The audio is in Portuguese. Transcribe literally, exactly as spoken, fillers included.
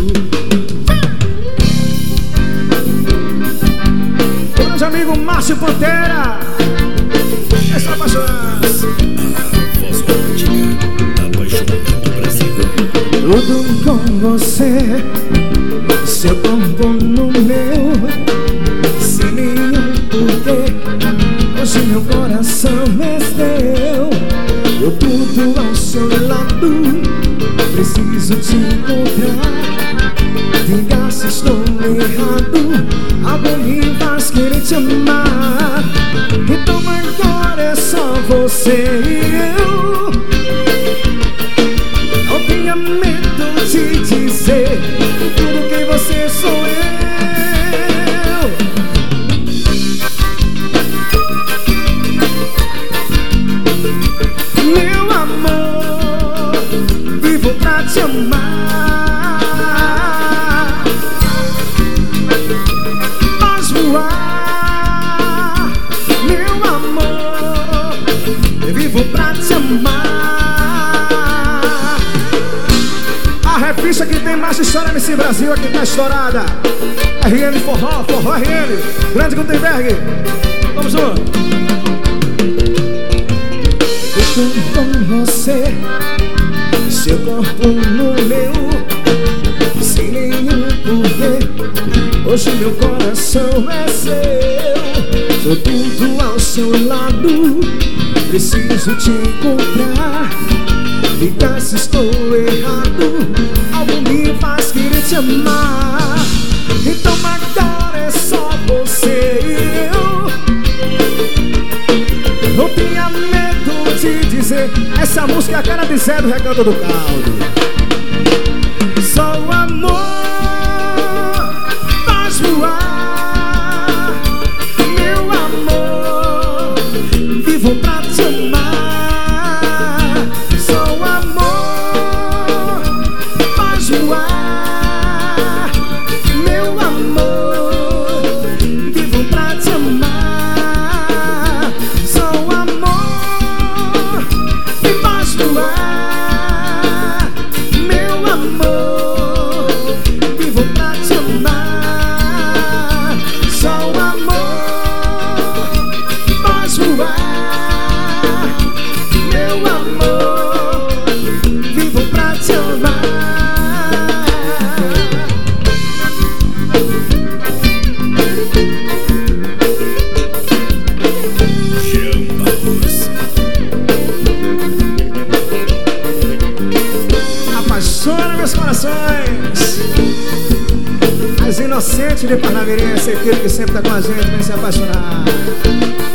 Grande amigo Márcio Pantera, essa apaixonada. A voz romântica, apaixonada do Brasil. Tudo com você, seu corpo no meu, sem nenhum porquê. Hoje meu coração é seu. Eu tudo ao seu lado, preciso te encontrar. Diga se estou errado, algo me faz querer te amar. Então agora é só você e eu. Não tenha medo de dizer tudo que você sou eu. Meu amor, vivo pra te amar. Pode voar, meu amor, vivo pra te amar. A reficha que tem mais história nesse Brasil aqui tá estourada. R N Forró, Forró R N, Grande Gutenberg. Vamos junto. Estou com você, seu corpo no meu, sem nenhum porquê. Hoje meu coração é seu. Sou tudo ao seu lado, preciso te encontrar. Diga se estou errado, algo me faz querer te amar. Então agora é só você e eu. Não tenha medo de dizer, essa música é a cara de Zé do Recanto do Caldo. Só o amor faz voar, meu amor, vivo pra te amar. Só o amor faz voar, meu amor, vivo pra te amar. Só o amor me faz voar, meu amor, vivo pra te amar. Só o amor me faz voar, meu amor, vivo pra te amar. Jean Barros. Apaixona meus corações. As inocentes de Parnamirim, esse filho que sempre tá com a gente, vem se apaixonar.